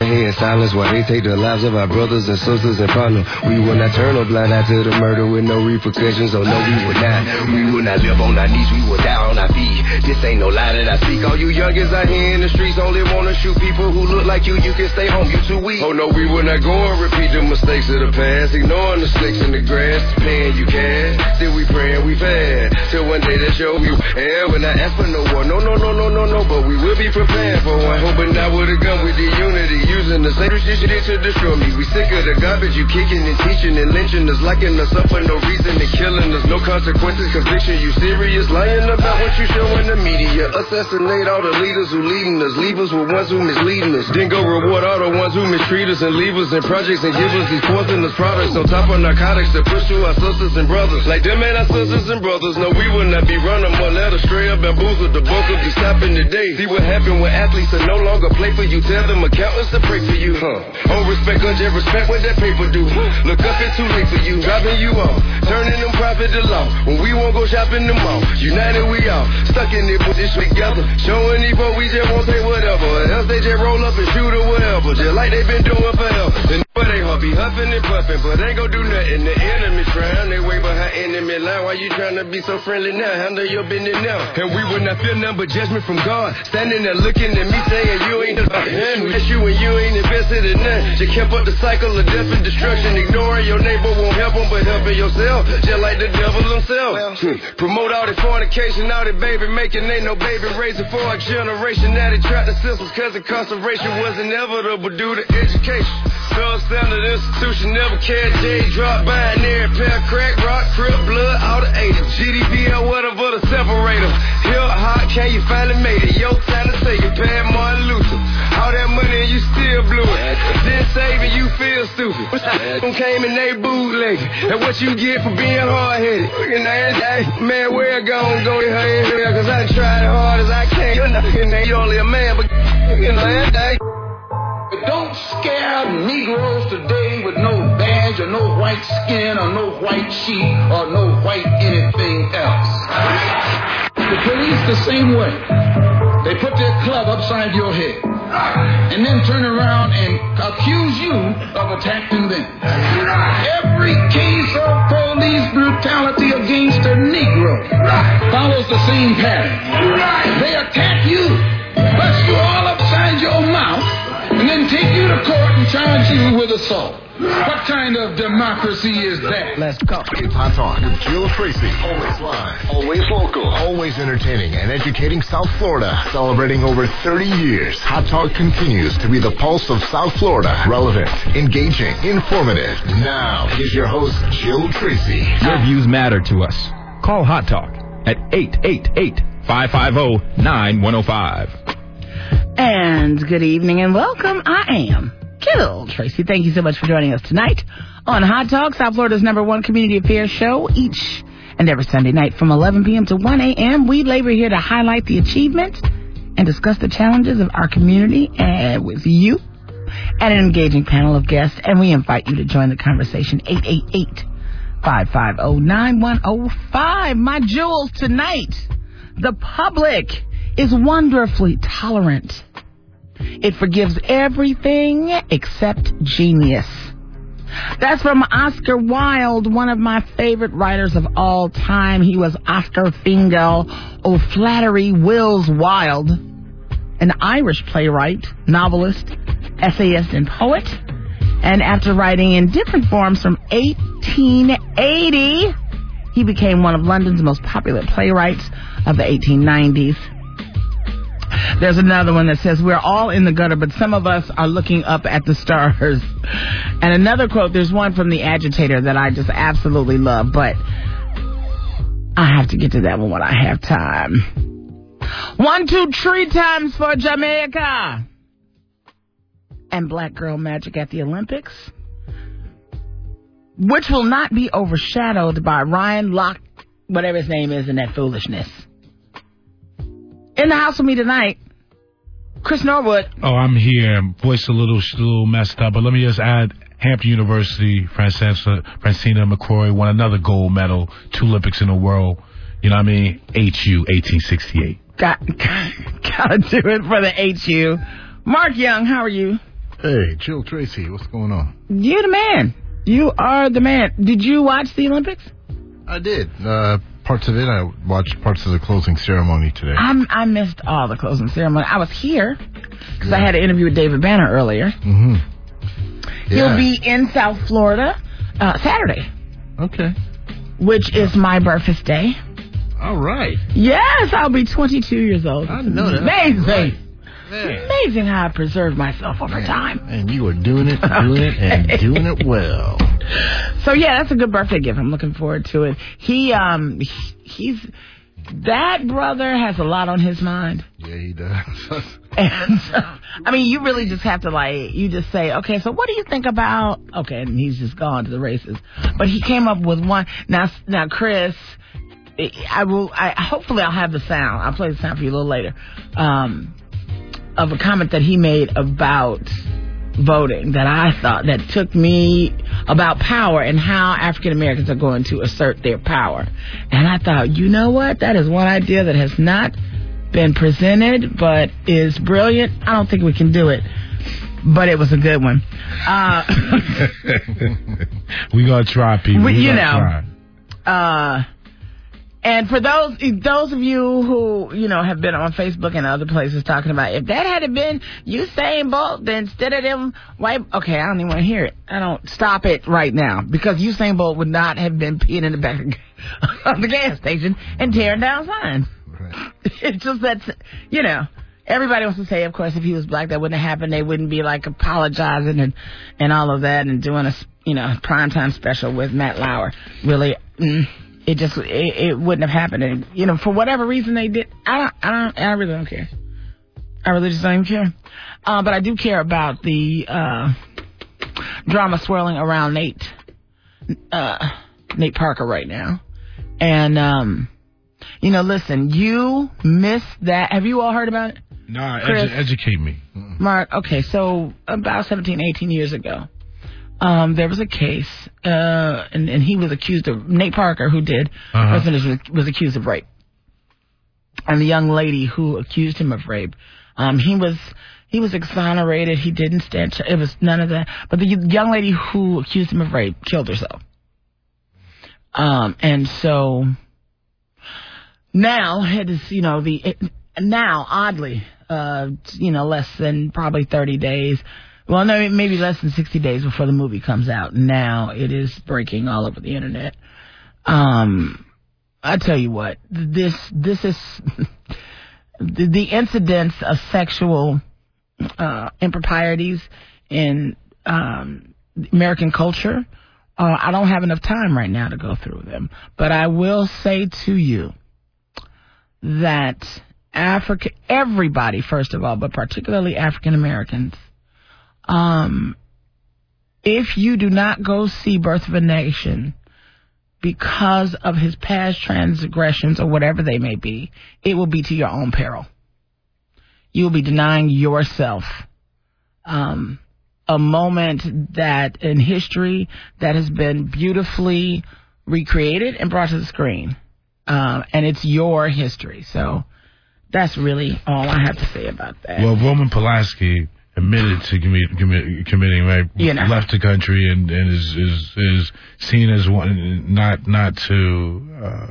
Here in silence while they take the lives of our brothers and sisters and partners. We will not turn a blind eye to the murder with no repercussions. Oh no, we will not. We will not live on our knees. We will die on our feet. This ain't no lie that I speak. All you youngins out here in the streets only wanna shoot people who look like you. You can stay home. You too weak. Oh no, we will not go and repeat the mistakes of the past. Ignoring the snakes in the grass, paying you cash. Still we praying we fast till one day they show you. And when I ask for no war, no, but we will be prepared for one. Hoping not with a gun with the unity. Using the same shit to destroy me. We sick of the garbage you kicking and teaching and lynching us, locking us up for no reason and killing us. No consequences, conviction. You serious? Lying about what you show in the media. Assassinate all the leaders who leading us. Leave us with ones who misleading us. Then go reward all the ones who mistreat us and leave us in projects and give us these poisonous products on top of narcotics to push to our sisters and brothers. Like them and our sisters and brothers. No, we will not be running more led astray or bamboozled. The book will be stopping today. See what happened when athletes are no longer play for you. Tell them accountants to pray for you. Oh, respect, just respect what that paper do. Look up, it's too late for you. Dropping you off, turning them profit to law. When we won't go shopping the mall. United we all, stuck in it, put this shit together. Showing these folks we just won't say whatever. Else they just roll up and shoot or whatever. Just like they been doing forever. And they be huffing and puffing, but ain't gon' do nothing. The enemy trying, they way behind enemy line. Why you trying to be so friendly now? Handle your business now. And we will not feel none but judgment from God. Standing there looking at me saying you ain't about him. That's you and you ain't invested in nothing. Just kept up the cycle of death and destruction. Ignoring your neighbor won't help them, but helping yourself. Just like the devil himself. Promote all the fornication, all the baby making. Ain't no baby raising for a generation. Now they trapped the systems cause incarceration was inevitable due to education. Gold standard institution never cared. J drop binary, pair crack, rock, crip, blood, all the 80s. GDP or whatever the separator. Hill hot, can you finally made it? Yo, time to take it. Bad Martin Luther. All that money and you still blew it. Then saving you feel stupid. Them came and they bootlegging. And what you get for being hard-headed. Man, where it gon' go to her? Cause I tried hard as I can. You're not only a man, but don't scare Negroes today with no badge or no white skin or no white sheet or no white anything else. The police the same way. They put their club upside your head and then turn around and accuse you of attacking them. Every case of police brutality against a Negro follows the same pattern. They attack you, bust you all upside your mouth, and then take you to court and charge you with assault. What kind of democracy is that? Let's go. It's Hot Talk with Jill Tracy. Always live, always local, always entertaining and educating South Florida. Celebrating over 30 years, Hot Talk continues to be the pulse of South Florida. Relevant, engaging, informative. Now, here's your host, Jill Tracy. Your views matter to us. Call Hot Talk at 888-550-9105. And good evening and welcome. I am Jill Tracy. Thank you so much for joining us tonight on Hot Talk, South Florida's #1 community affairs show, each and every Sunday night from 11 p.m. to 1 a.m. We labor here to highlight the achievements and discuss the challenges of our community with you and an engaging panel of guests. And we invite you to join the conversation. 888-550-9105. My jewels tonight. The public is wonderfully tolerant. It forgives everything except genius. That's from Oscar Wilde, one of my favorite writers of all time. He was Oscar Fingal O'Flaherty Wills Wilde, an Irish playwright, novelist, essayist, and poet. And after writing in different forms from 1880, he became one of London's most popular playwrights of the 1890s. There's another one that says, we're all in the gutter, but some of us are looking up at the stars. And another quote, there's one from The Agitator that I just absolutely love, but I have to get to that one when I have time. 1, 2, 3 times for Jamaica. And Black Girl Magic at the Olympics, which will not be overshadowed by Ryan Locke, whatever his name is, and that foolishness. In the house with me tonight, Chris Norwood. Oh, I'm here. Voice a little messed up, but let me just add, Hampton University, Francina McCrory won another gold medal, 2 Olympics in a row. You know what I mean? HU, 1868. Gotta do it for the HU. Mark Young, how are you? Hey, Jill Tracy, what's going on? You're the man. You are the man. Did you watch the Olympics? I did. Parts of it. I watched parts of the closing ceremony today. I missed all the closing ceremony. I was here because I had an interview with David Banner earlier. Mm-hmm. He'll be in South Florida Saturday. Okay. Which is my birthday. All right. Yes, I'll be 22 years old. I didn't know that. Amazing. Right. Amazing how I preserved myself over time. And you were doing it, and doing it well. So yeah, that's a good birthday gift. I'm looking forward to it. He's that brother has a lot on his mind. Yeah, he does. And I mean, you really just have to you just say, okay, so what do you think about? Okay, and he's just gone to the races. But he came up with one. Now, Chris, hopefully I'll have the sound. I'll play the sound for you a little later. Of a comment that he made about voting that I thought that took me about power and how African Americans are going to assert their power. And I thought, you know what? That is one idea that has not been presented, but is brilliant. I don't think we can do it, but it was a good one. We gonna try, people. Try. And for those of you who, have been on Facebook and other places talking about, if that had been Usain Bolt, then instead of them okay, I don't even want to hear it. I don't stop it right now, because Usain Bolt would not have been peeing in the back of the gas station and tearing down signs. Right. It's just that, everybody wants to say, of course, if he was black, that wouldn't have happened. They wouldn't be apologizing and all of that and doing a, primetime special with Matt Lauer. Really, it wouldn't have happened. And, for whatever reason they did, I really don't care. I really just don't even care. But I do care about the drama swirling around Nate Parker right now. And, listen, you missed that. Have you all heard about it? No, educate me. Mark, okay, so about 17, 18 years ago, there was a case, and he was accused of, Nate Parker, who did, was accused of rape. And the young lady who accused him of rape, he was exonerated. He didn't stand, it was none of that. But the young lady who accused him of rape killed herself. And so now it is, now oddly, less than probably 30 days. Well, no, maybe less than 60 days before the movie comes out. Now it is breaking all over the internet. I tell you what, this is the incidents of sexual improprieties in American culture. I don't have enough time right now to go through them, but I will say to you that everybody, first of all, but particularly African Americans, if you do not go see Birth of a Nation because of his past transgressions or whatever they may be, it will be to your own peril. You will be denying yourself a moment that in history that has been beautifully recreated and brought to the screen. And it's your history. So that's really all I have to say about that. Well, Roman Polanski admitted to committing rape, left the country, and is seen as one not to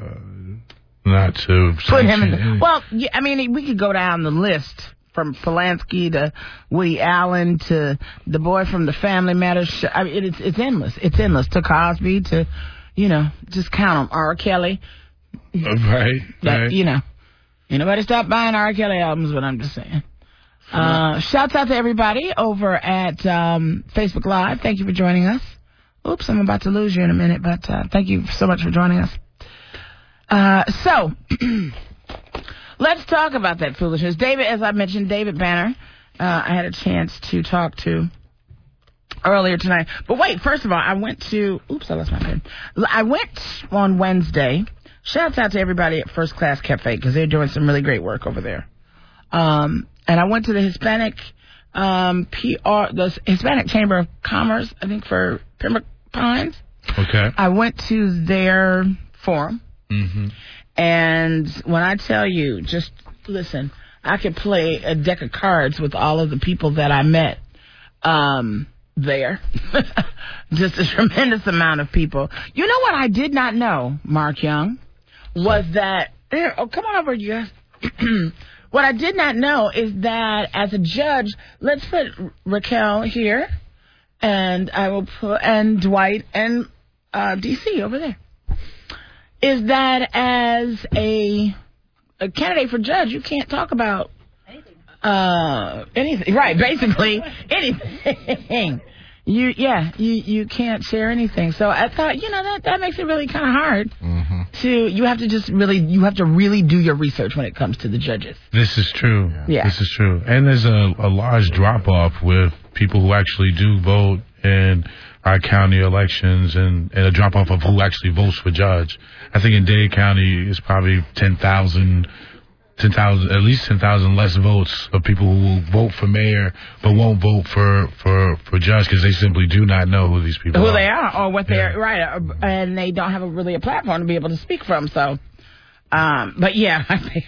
put him in. Well, I mean, we could go down the list from Polanski to Woody Allen to the boy from the Family Matters. I mean, it's endless. It's endless. To Cosby to, just count them. R. Kelly. Right. Nobody stop buying R. Kelly albums, but I'm just saying. Shouts out to everybody over at Facebook Live. Thank you for joining us. Oops, I'm about to lose you in a minute, but thank you so much for joining us. So, let's talk about that foolishness. David, as I mentioned, David Banner, I had a chance to talk to earlier tonight. But wait, first of all, I went to, I lost my pen. I went on Wednesday. Shouts out to everybody at First Class Cafe, because they're doing some really great work over there. And I went to the Hispanic the Hispanic Chamber of Commerce, I think, for Pembroke Pines. Okay. I went to their forum. Mm-hmm. And when I tell you, just listen, I could play a deck of cards with all of the people that I met there. Just a tremendous amount of people. You know what I did not know, Mark Young, was that... Oh, come on over, you guys. What I did not know is that as a judge, let's put Raquel here, and I will put and Dwight and DC over there. Is that as a candidate for judge, you can't talk about anything, right? Basically anything. You can't share anything. So I thought, that makes it really kind of hard. You have to really do your research when it comes to the judges. This is true. Yeah. This is true. And there's a large drop off with people who actually do vote in our county elections and a drop off of who actually votes for judge. I think in Dade County it's probably 10,000, at least 10,000 less votes of people who will vote for mayor but won't vote for judge because they simply do not know who these people are. Who they are or what they're, right, and they don't have a platform to be able to speak from, so. But yeah,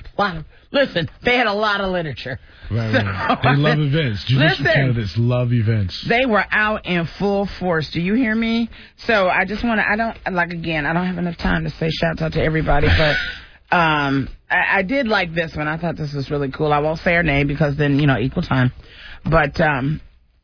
they had a lot of literature. Right. They love events. Judicial candidates love events. They were out in full force. Do you hear me? So I just want to, I don't have enough time to say shouts out to everybody, but I did like this one. I thought this was really cool. I won't say her name because then, equal time. But, I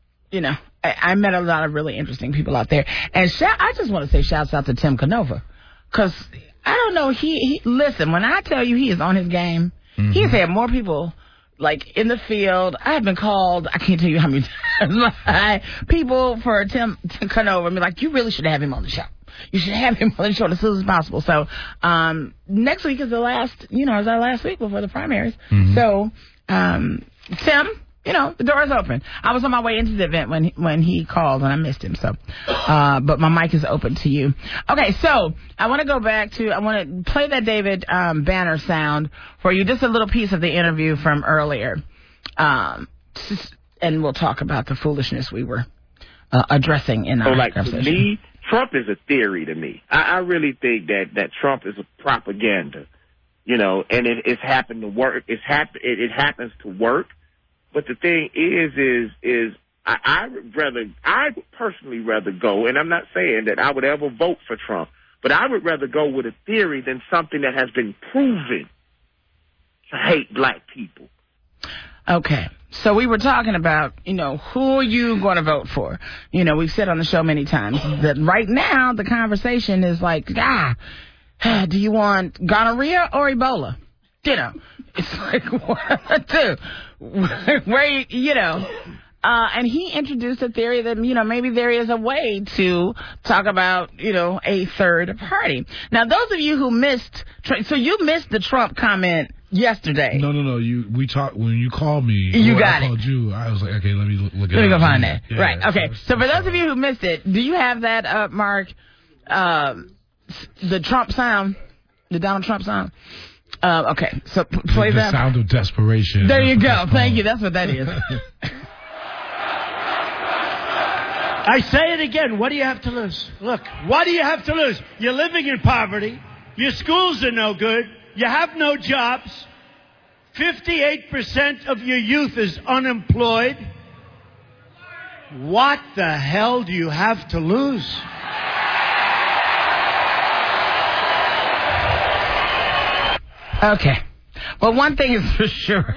met a lot of really interesting people out there. And I just want to say shouts out to Tim Canova. Because, I don't know, listen, when I tell you he is on his game, he's had more people, in the field. I have been called, I can't tell you how many times, people for Tim Canova and be like, you really should have him on the show. You should have him on the show as soon as possible. So, next week is our last week before the primaries. So, Tim, the door is open. I was on my way into the event when he called and I missed him. So, but my mic is open to you. Okay, so I want to go back to, I want to play that David Banner sound for you. Just a little piece of the interview from earlier. And we'll talk about the foolishness we were addressing in our conversation. For me, Trump is a theory to me. I really think that Trump is a propaganda, and it's happened to work. It happens to work. But the thing is I would personally rather go, and I'm not saying that I would ever vote for Trump, but I would rather go with a theory than something that has been proven to hate black people. Okay. So we were talking about, who are you going to vote for? We've said on the show many times that right now the conversation is like, do you want gonorrhea or Ebola? It's like, what? And he introduced a theory that, maybe there is a way to talk about, a third party. Now, those of you who missed the Trump comment yesterday. No. We talked when you called me. You got it. I called you. I was like, okay, let me look at it. Let me go find that. Yeah, right. Okay. So for those of you who missed it, do you have that up, Mark? The Trump sound, the Donald Trump sound. Okay. So play that. The sound of desperation. There you go. Thank you. That's what that is. I say it again. What do you have to lose? Look, what do you have to lose? You're living in poverty. Your schools are no good. You have no jobs. 58% of your youth is unemployed. What the hell do you have to lose? Okay. Well, one thing is for sure.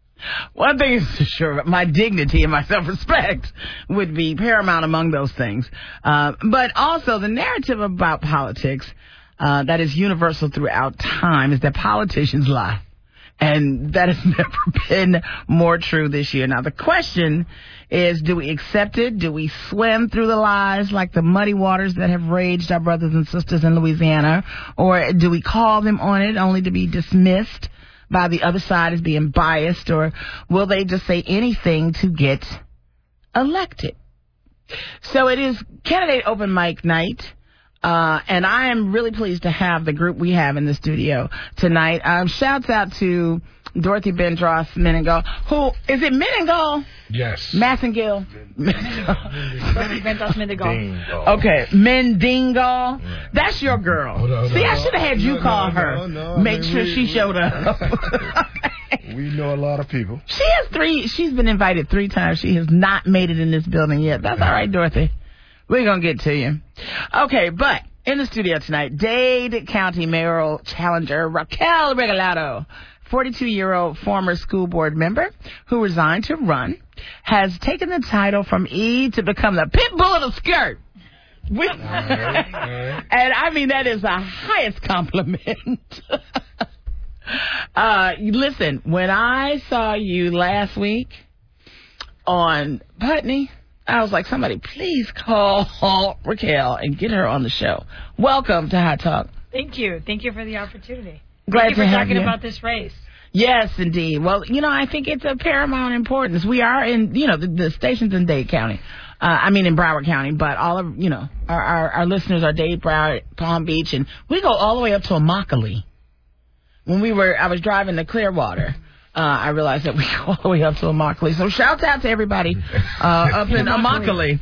My dignity and my self-respect would be paramount among those things. But also the narrative about politics that is universal throughout time is that politicians lie. And that has never been more true this year. Now, the question is, do we accept it? Do we swim through the lies like the muddy waters that have raged our brothers and sisters in Louisiana? Or do we call them on it only to be dismissed by the other side as being biased? Or will they just say anything to get elected? So it is candidate open mic night. And I am really pleased to have the group we have in the studio tonight. Shouts out to Dorothy Bendross Meningall. Who, is it Meningall? Yes. Massengill? Dorothy Bendross Meningall. Okay, Mendingal. Yeah. That's your girl. See, I should have had you call her. Make sure she showed up. We know a lot of people. She's been invited 3 times. She has not made it in this building yet. That's all right, Dorothy. We're going to get to you. Okay, but in the studio tonight, Dade County mayoral challenger Raquel Regalado, 42-year-old former school board member who resigned to run, has taken the title from E to become the pit bull of the skirt. All right. And I mean, that is the highest compliment. Listen, when I saw you last week on Putney, I was like, somebody please call Raquel and get her on the show. Welcome to Hot Talk. Thank you. Thank you for the opportunity. Glad Thank you to for have talking you. about this race. Yes, indeed. Well, I think it's of paramount importance. We are in, the station's in Dade County. In Broward County, but all of, our listeners are Dade, Broward, Palm Beach, and we go all the way up to Immokalee. I was driving to Clearwater, I realized that we go all the way up to Immokalee. So shout out to everybody up in Immokalee.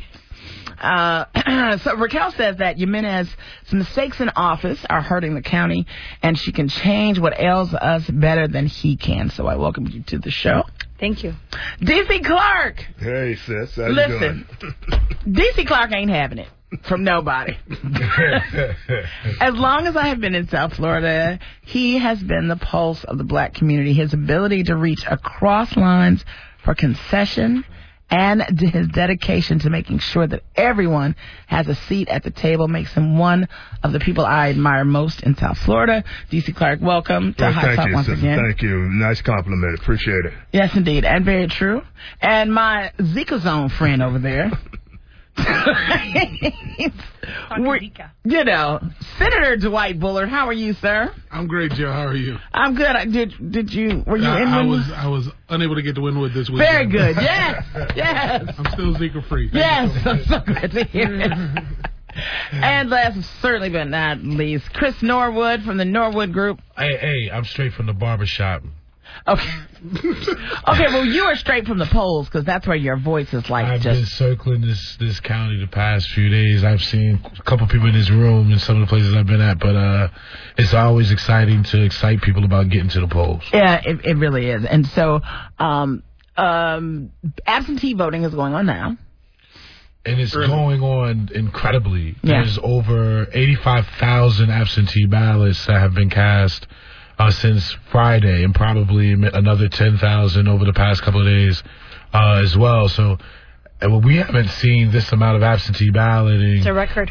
So Raquel says that Jimenez's mistakes in office are hurting the county, and she can change what ails us better than he can. So I welcome you to the show. Thank you. DC Clark. Hey, sis. How you Listen, DC Clark ain't having it from nobody. As long as I have been in South Florida, he has been the pulse of the black community. His ability to reach across lines for concession and his dedication to making sure that everyone has a seat at the table makes him one of the people I admire most in South Florida. DC Clark, welcome to Hot Talk once again. Thank you. Nice compliment. Appreciate it. Yes, indeed, and very true. And my Zika Zone friend over there. Senator Dwight Bullard, how are you, sir? I'm great, Joe. How are you? I'm good. Did you? Were you in? I was unable to get to Wynwood this week. Very good. Yes. I'm still Zika free. Yes, I'm so glad to hear it. And last, certainly but not least, Chris Norwood from the Norwood Group. Hey, I'm straight from the barbershop. Okay. Okay, well, you are straight from the polls because that's where your voice is like I've been circling this county the past few days. I've seen a couple people in this room in some of the places I've been at, but it's always exciting to excite people about getting to the polls. Yeah, it really is. And so absentee voting is going on now. And it's going on incredibly. Yeah. There's over 85,000 absentee ballots that have been cast since Friday, and probably another 10,000 over the past couple of days as well. So we haven't seen this amount of absentee balloting. It's a record.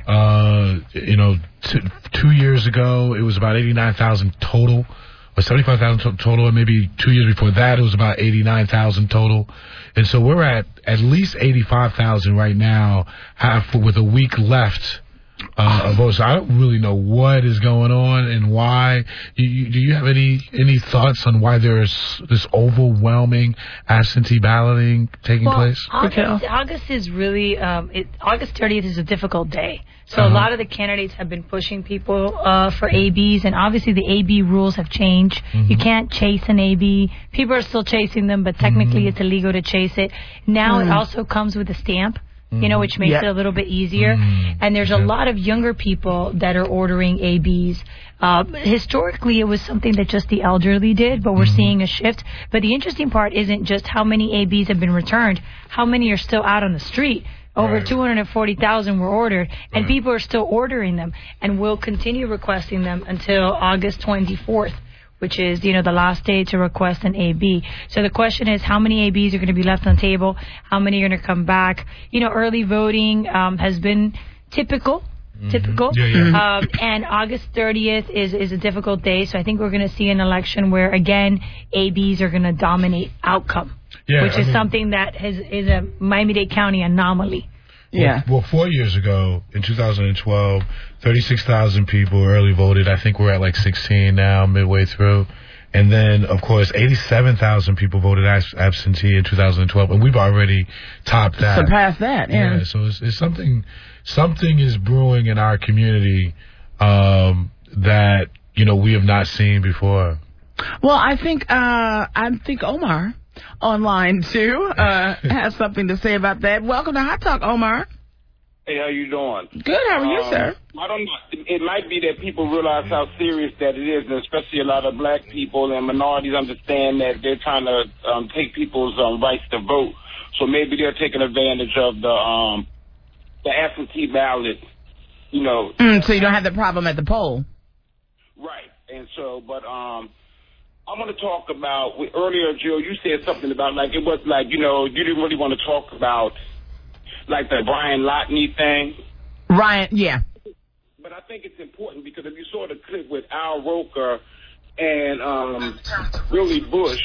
2 years ago, it was about 89,000 total, or 75,000 total, and maybe 2 years before that, it was about 89,000 total. And so we're at least 85,000 right now, with a week left of votes. I don't really know what is going on and why. Do you have any thoughts on why there's this overwhelming absentee balloting taking place? August is really August 30th is a difficult day. So a lot of the candidates have been pushing people for ABs, and obviously the AB rules have changed. Mm-hmm. You can't chase an AB. People are still chasing them, but technically it's illegal to chase it. Now it also comes with a stamp, which makes it a little bit easier. And there's a lot of younger people that are ordering ABs. Historically, it was something that just the elderly did, but we're seeing a shift. But the interesting part isn't just how many ABs have been returned, how many are still out on the street. Over 240,000 were ordered, and people are still ordering them, and will continue requesting them until August 24th, which is, the last day to request an AB. So the question is, how many ABs are going to be left on the table? How many are going to come back? Early voting has been typical. And August 30th is a difficult day, so I think we're going to see an election where, again, ABs are going to dominate outcome. Which is something that is a Miami-Dade County anomaly. Well, 4 years ago, in 2012, 36,000 people early voted. I think we're at like 16 now, midway through. And then, of course, 87,000 people voted absentee in 2012, and we've already topped that. Surpassed that, yeah. So it's something is brewing in our community that, we have not seen before. Well, I think Omar online too has something to say about that. Welcome to Hot Talk, Omar. Hey, how you doing? Good. How are you, sir? I don't know. It might be that people realize how serious that it is, and especially a lot of black people and minorities understand that they're trying to take people's rights to vote. So maybe they're taking advantage of the absentee ballot, you know. So you don't have the problem at the poll. Right. And so, but I want to talk about, earlier, Jill, you said something about, like, it was like, you know, you didn't really want to talk about, like, the Brian Lotney thing. Ryan, yeah. But I think it's important because if you saw the clip with Al Roker and Billy Bush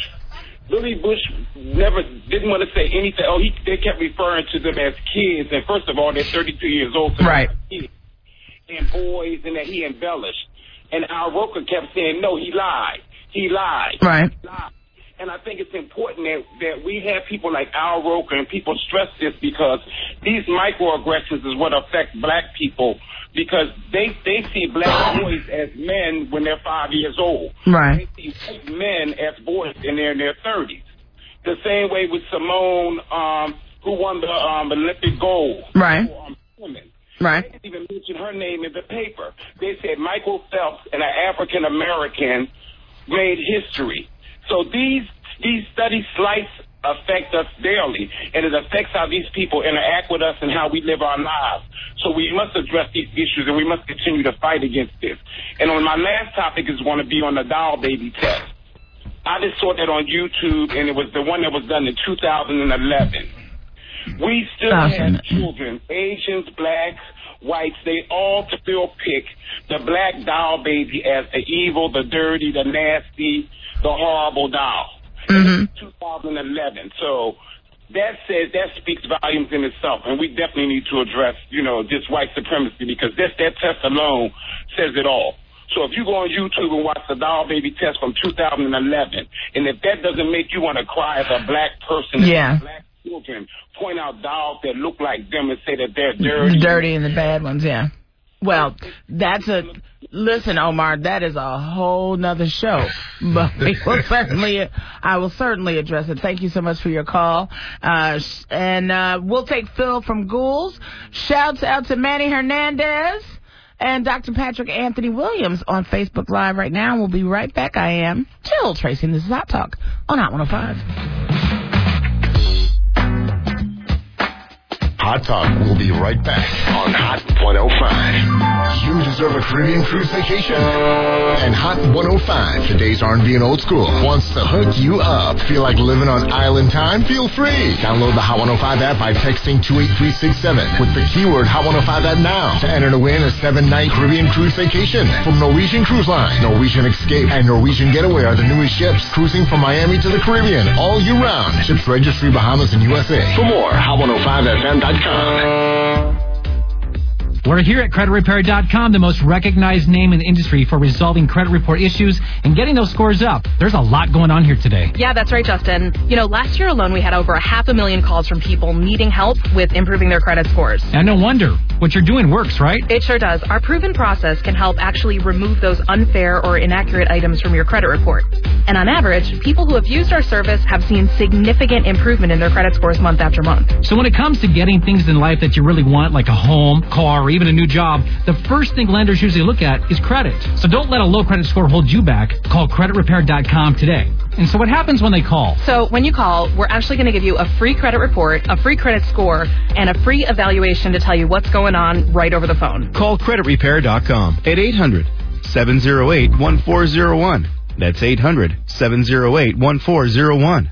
never didn't want to say anything. Oh, they kept referring to them as kids. And first of all, they're 32 years old. So right. Kids and boys, and that he embellished. And Al Roker kept saying, no, he lied. He lied. Right. He lied. And I think it's important that we have people like Al Roker, and people stress this because these microaggressions is what affect black people, because they see black boys as men when they're 5 years old. Right. They see white men as boys and they're in their 30s. The same way with Simone, who won the Olympic gold. Right. For women. Right. They didn't even mention her name in the paper. They said Michael Phelps, and an African American, made history. So these study slights affect us daily, and it affects how these people interact with us and how we live our lives. So we must address these issues, and we must continue to fight against this. And on my last topic is going to be on the doll baby test. I just saw that on YouTube, and it was the one that was done in 2011. We still have children, Asians, blacks, whites, they all still pick the black doll baby as the evil, the dirty, the nasty, the horrible doll. 2011. So that speaks volumes in itself, and we definitely need to address, you know, this white supremacy, because that test alone says it all. So if you go on YouTube and watch the doll baby test from 2011, and if that doesn't make you want to cry as a black person, and black children, point out dolls that look like them and say that they're dirty and the bad ones, yeah. Well, listen, Omar, that is a whole nother show, but I will certainly address it. Thank you so much for your call. And we'll take Phil from Ghouls. Shouts out to Manny Hernandez and Dr. Patrick Anthony Williams on Facebook Live right now. We'll be right back. I am Jill Tracy, and this is Hot Talk on Hot 105. Hot Talk will be right back on Hot 105. You deserve a Caribbean cruise vacation. And Hot 105, today's R&B and old school, wants to hook you up. Feel like living on island time? Feel free. Download the Hot 105 app by texting 28367 with the keyword Hot 105 app now to enter to win a 7-night Caribbean cruise vacation from Norwegian Cruise Line. Norwegian Escape and Norwegian Getaway are the newest ships cruising from Miami to the Caribbean all year round. Ships registry Bahamas and USA. For more, Hot105FM.com. We're here at CreditRepair.com, the most recognized name in the industry for resolving credit report issues and getting those scores up. There's a lot going on here today. Yeah, that's right, Justin. You know, last year alone, we had over 500,000 calls from people needing help with improving their credit scores. And no wonder. What you're doing works, right? It sure does. Our proven process can help actually remove those unfair or inaccurate items from your credit report. And on average, people who have used our service have seen significant improvement in their credit scores month after month. So when it comes to getting things in life that you really want, like a home, car, or even a new job, the first thing lenders usually look at is credit. So don't let a low credit score hold you back. Call CreditRepair.com today. And so what happens when they call? So when you call, we're actually going to give you a free credit report, a free credit score, and a free evaluation to tell you what's going on right over the phone. Call CreditRepair.com at 800-708-1401. That's 800-708-1401.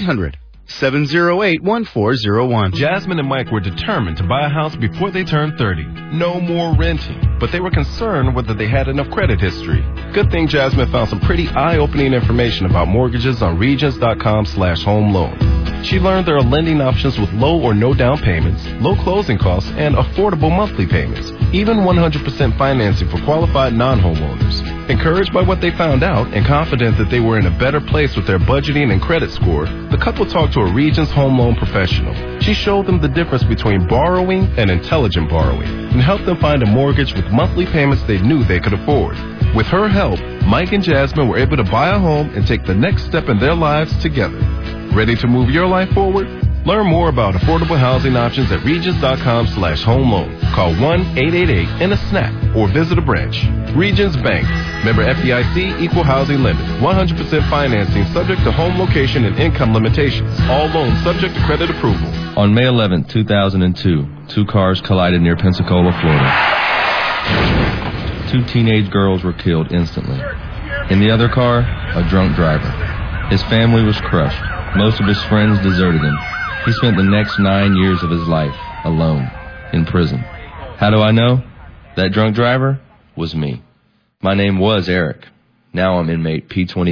800-708-1401. Jasmine and Mike were determined to buy a house before they turned 30. No more renting. But they were concerned whether they had enough credit history. Good thing Jasmine found some pretty eye-opening information about mortgages on Regions.com/home loan. She learned there are lending options with low or no down payments, low closing costs, and affordable monthly payments. Even 100% financing for qualified non-homeowners. Encouraged by what they found out and confident that they were in a better place with their budgeting and credit score, the couple talked to a Regions home loan professional. She showed them the difference between borrowing and intelligent borrowing and helped them find a mortgage with monthly payments they knew they could afford. With her help, Mike and Jasmine were able to buy a home and take the next step in their lives together. Ready to move your life forward? Learn more about affordable housing options at Regions.com/home loan. Call 1-888 and a SNAP or visit a branch. Regions Bank. Member FDIC, equal housing limit. 100% financing subject to home location and income limitations. All loans subject to credit approval. On May 11, 2002, two cars collided near Pensacola, Florida. Two teenage girls were killed instantly. In the other car, a drunk driver. His family was crushed. Most of his friends deserted him. He spent the next 9 years of his life alone in prison. How do I know? That drunk driver was me. My name was Eric. Now I'm inmate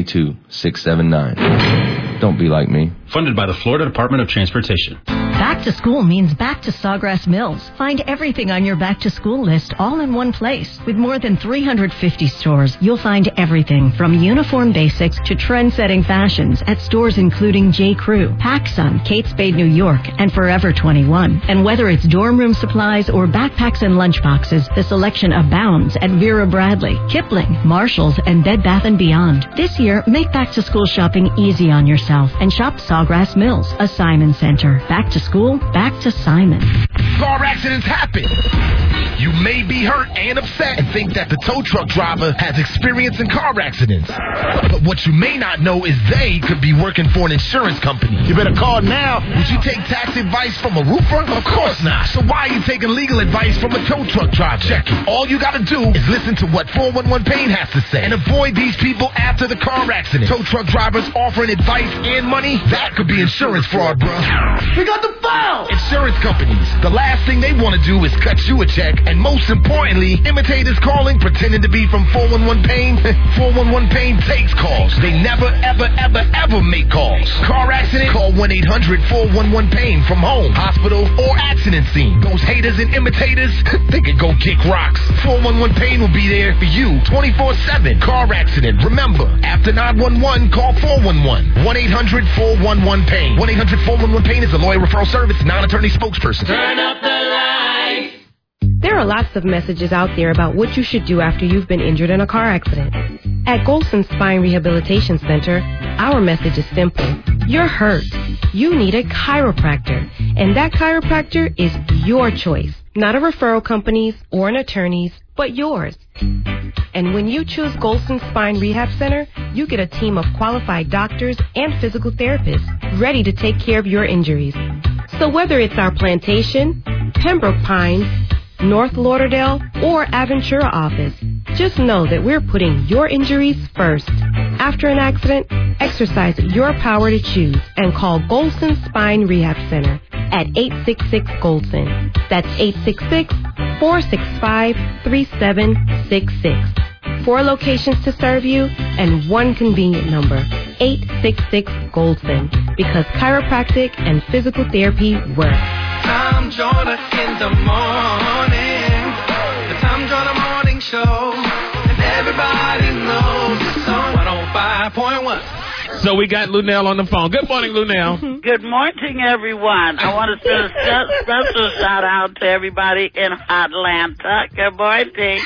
P22679. Don't be like me. Funded by the Florida Department of Transportation. Back to school means back to Sawgrass Mills. Find everything on your back to school list all in one place. With more than 350 stores, you'll find everything from uniform basics to trend-setting fashions at stores including J. Crew, PacSun, Kate Spade New York, and Forever 21. And whether it's dorm room supplies or backpacks and lunchboxes, the selection abounds at Vera Bradley, Kipling, Marshalls, and Bed Bath & Beyond. This year, make back to school shopping easy on yourself and shop Sawgrass Mills, a Simon Center. Back to school, back to Simon. Car accidents happen. You may be hurt and upset and think that the tow truck driver has experience in car accidents. But what you may not know is they could be working for an insurance company. You better call now. Would you take tax advice from a roofer? Of course not. So why are you taking legal advice from a tow truck driver? Check it. All you gotta do is listen to what 411 Pain has to say and avoid these people after the car accident. Tow truck drivers offering advice and money? That could be insurance fraud, bro. We got the file! Insurance companies. The last thing they want to do is cut you a check, and most importantly, imitators calling, pretending to be from 411 Pain. 411 Pain takes calls. They never, ever, ever, ever make calls. Car accident? Call 1-800-411-PAIN from home, hospital, or accident scene. Those haters and imitators, they could go kick rocks. 411 Pain will be there for you 24/7. Car accident. Remember, after 911, call 411. 1-800-411-PAIN. 1-800-411-PAIN is a lawyer referral service, non-attorney spokesperson. Turn up the light. There are lots of messages out there about what you should do after you've been injured in a car accident. At Golson Spine Rehabilitation Center, our message is simple. You're hurt. You need a chiropractor. And that chiropractor is your choice. Not a referral company's or an attorney's, but yours. And when you choose Golson Spine Rehab Center, you get a team of qualified doctors and physical therapists ready to take care of your injuries. So whether it's our Plantation, Pembroke Pines, North Lauderdale, or Aventura office, just know that we're putting your injuries first. After an accident, exercise your power to choose and call Golson Spine Rehab Center at 866-GOLSON. That's 866-465-3766. 4 locations to serve you and 1 convenient number, 866-GOLSON, because chiropractic and physical therapy work. Tom Joyner in the morning. The Tom Joyner Morning Show. And everybody knows it's on 105.1. So we got Lunell on the phone. Good morning, Lunell. Good morning, everyone. I want to send a special shout out to everybody in Atlanta. Good morning.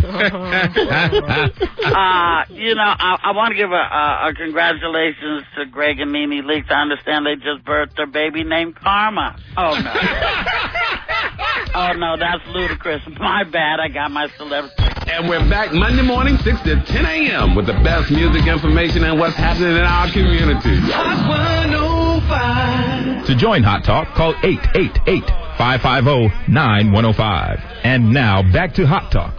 I want to give a congratulations to Greg and Nene Leakes. I understand they just birthed their baby named Karma. Oh, no. Oh, no, that's ludicrous. My bad. I got my celebrity. And we're back Monday morning, 6 to 10 a.m. with the best music information and what's happening in our community. Hot 105. To join Hot Talk, call 888-550-9105. And now, back to Hot Talk.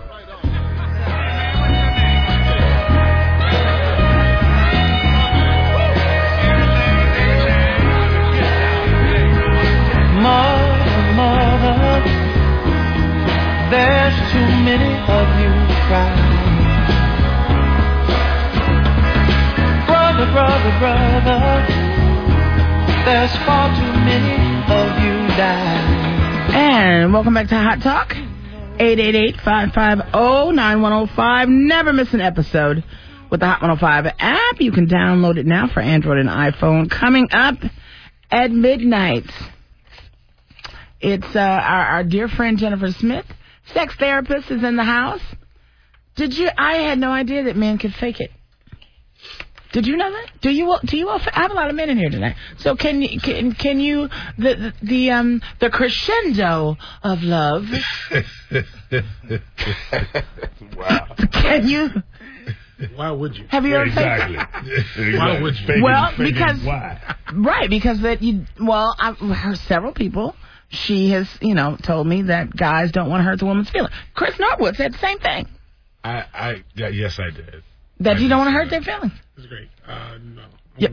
Mother, there's too many of you crying. Brother, there's far too many of you dying. And welcome back to Hot Talk. 888-550-9105. Never miss an episode with the Hot 105 app. You can download it now for Android and iPhone. Coming up at midnight, it's our dear friend Jennifer Smith, sex therapist, is in the house. I had no idea that men could fake it. Did you know that? Do you all? I have a lot of men in here tonight. So can you the crescendo of love? Wow. Can you? Why would you? Have you ever Exactly. Why would you? Well, because why? Right, because that you. Well, I've heard several people. She has, told me that guys don't want to hurt the woman's feelings. Chris Norwood said the same thing. Yes, I did. That you don't want to hurt their feelings. That's great. No. Yep.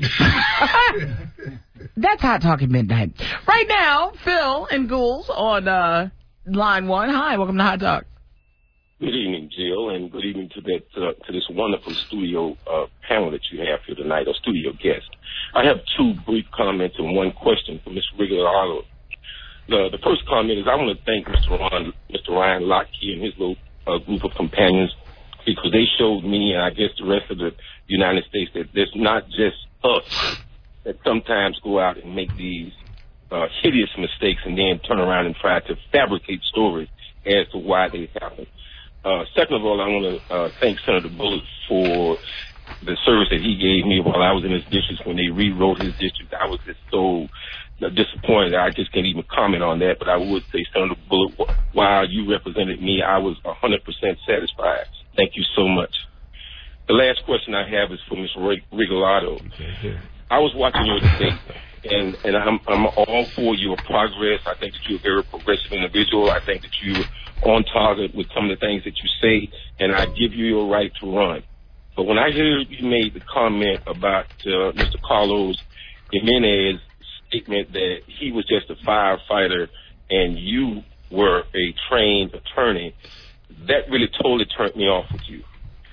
That's Hot Talking Midnight. Right now, Phil and Ghouls on line 1. Hi, welcome to Hot Talk. Good evening, Jill, and good evening to this wonderful studio panel that you have here tonight, or studio guest. I have 2 brief comments and 1 question for Mr. Rigoletto. The first comment is I want to thank Mr. Ryan Lochte and his little group of companions, because they showed me, and I guess the rest of the United States, that there's not just us that sometimes go out and make these hideous mistakes and then turn around and try to fabricate stories as to why they happen. Second of all, I want to thank Senator Bullock for the service that he gave me while I was in his district when they rewrote his district. I was just so disappointed that I just can't even comment on that. But I would say, Senator Bullock, while you represented me, I was 100% satisfied. Thank you so much. The last question I have is for Mr. Rigoletto. I was watching your debate, and I'm all for your progress. I think that you're a very progressive individual. I think that you're on target with some of the things that you say, and I give you your right to run. But when I heard you made the comment about Mr. Carlos Jimenez's statement that he was just a firefighter and you were a trained attorney, that really totally turned me off with you.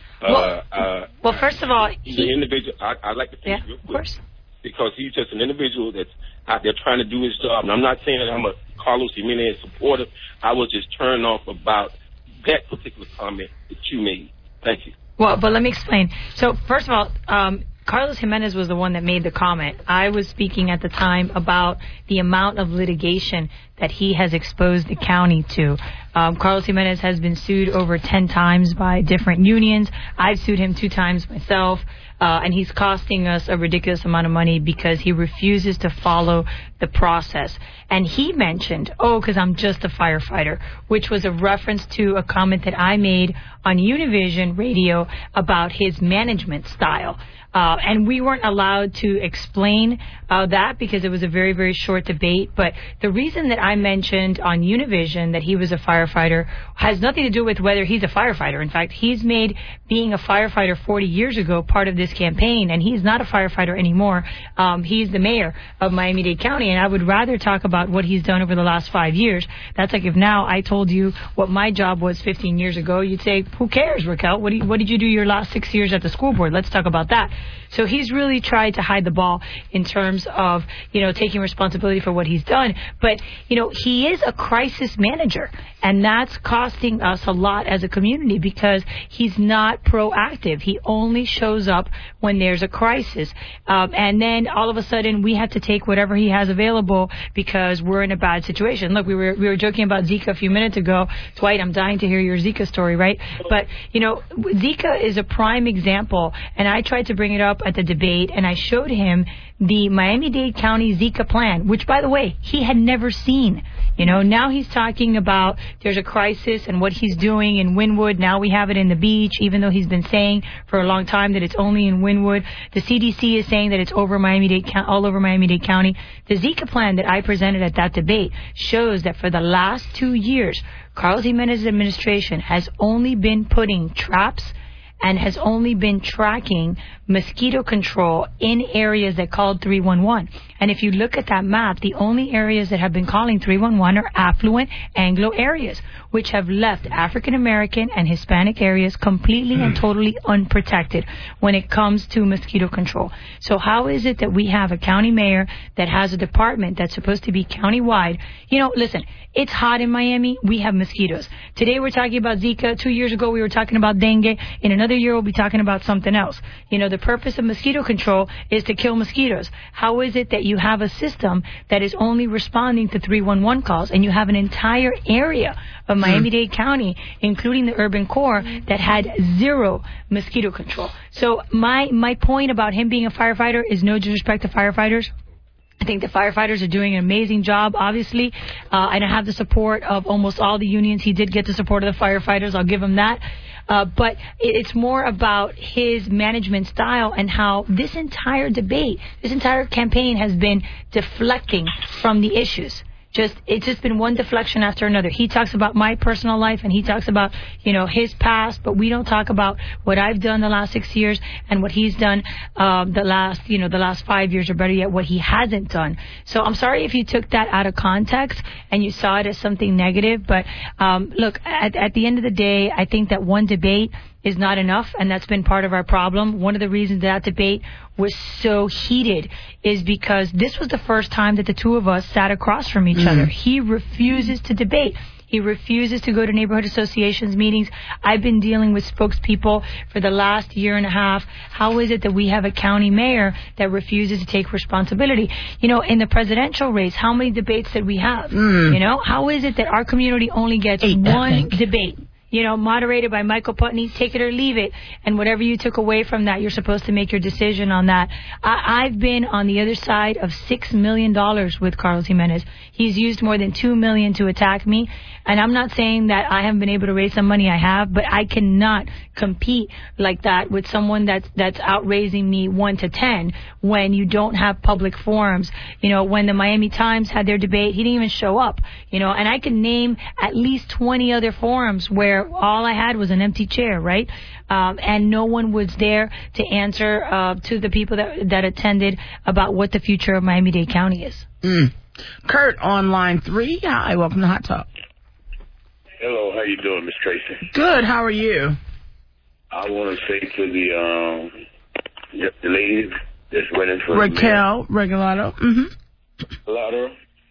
Well, first of all, the individual. I'd like to finish real quick, of course, because he's just an individual that's out there trying to do his job. And I'm not saying that I'm a Carlos Jimenez supporter. I was just turned off about that particular comment that you made. Thank you. Well, but let me explain. So, first of all, Carlos Jimenez was the one that made the comment. I was speaking at the time about the amount of litigation that he has exposed the county to. Carlos Jimenez has been sued over 10 times by different unions. I've sued him 2 times myself. And he's costing us a ridiculous amount of money because he refuses to follow the process. And he mentioned, because I'm just a firefighter, which was a reference to a comment that I made on Univision Radio about his management style. And we weren't allowed to explain that because it was a very, very short debate. But the reason that I mentioned on Univision that he was a firefighter has nothing to do with whether he's a firefighter. In fact, he's made being a firefighter 40 years ago part of this campaign, and he's not a firefighter anymore. He's the mayor of Miami-Dade County, and I would rather talk about what he's done over the last 5 years. That's like if now I told you what my job was 15 years ago, you'd say, who cares, Raquel? What did you do your last 6 years at the school board? Let's talk about that. So he's really tried to hide the ball in terms of, taking responsibility for what he's done. But, he is a crisis manager, and that's costing us a lot as a community because he's not proactive. He only shows up when there's a crisis. And then all of a sudden we have to take whatever he has available because we're in a bad situation. Look, we were joking about Zika a few minutes ago. Dwight, I'm dying to hear your Zika story, right? But, Zika is a prime example, and I tried to bring it up at the debate, and I showed him the Miami-Dade County Zika plan, which, by the way, he had never seen. Now he's talking about there's a crisis and what he's doing in Wynwood. Now we have it in the beach, even though he's been saying for a long time that it's only in Wynwood. The CDC is saying that it's over all over Miami-Dade County. The Zika plan that I presented at that debate shows that for the last 2 years, Carlos Jimenez's administration has only been putting traps and has only been tracking mosquito control in areas that called 311. And if you look at that map, the only areas that have been calling 311 are affluent Anglo areas, which have left African American and Hispanic areas completely and totally unprotected when it comes to mosquito control. So how is it that we have a county mayor that has a department that's supposed to be countywide? Listen, it's hot in Miami. We have mosquitoes. Today we're talking about Zika. 2 years ago we were talking about dengue. In another Another year we'll be talking about something else. You know, the purpose of mosquito control is to kill mosquitoes. How is it that you have a system that is only responding to 311 calls, and you have an entire area of Miami-Dade County, including the urban core, that had zero mosquito control? So my point about him being a firefighter is no disrespect to firefighters. I think the firefighters are doing an amazing job, obviously. And I have the support of almost all the unions. He did get the support of the firefighters. I'll give him that. But it's more about his management style and how this entire debate, this entire campaign has been deflecting from the issues. It's just been one deflection after another. He talks about my personal life, and he talks about, you know, his past, but we don't talk about what I've done the last 6 years and what he's done the last 5 years, or better yet, what he hasn't done. So I'm sorry if you took that out of context and you saw it as something negative, but look, at the end of the day, I think that one debate is not enough, and that's been part of our problem. One of the reasons that debate was so heated is because this was the first time that the two of us sat across from each other. He refuses to debate. He refuses to go to neighborhood associations meetings. I've been dealing with spokespeople for the last year and a half. How is it that we have a county mayor that refuses to take responsibility? You know, in the presidential race, how many debates did we have? You know, how is it that our community only gets one debate? You know, moderated by Michael Putney, take it or leave it. And whatever you took away from that, you're supposed to make your decision on that. I've been on the other side of $6 million with Carlos Jimenez. He's used more than $2 million to attack me. And I'm not saying that I haven't been able to raise some money. I have, but I cannot compete like that with someone that's outraising me 1 to 10 when you don't have public forums. You know, when the Miami Times had their debate, he didn't even show up. You know, and I can name at least 20 other forums where all I had was an empty chair, right? And no one was there to answer to the people that attended about what the future of Miami-Dade County is. Kurt on line 3. Hi, welcome to Hot Talk. Hello, how you doing, Miss Tracy? Good, how are you? I want to say to the lady that's running for Raquel Regalado. Regalado,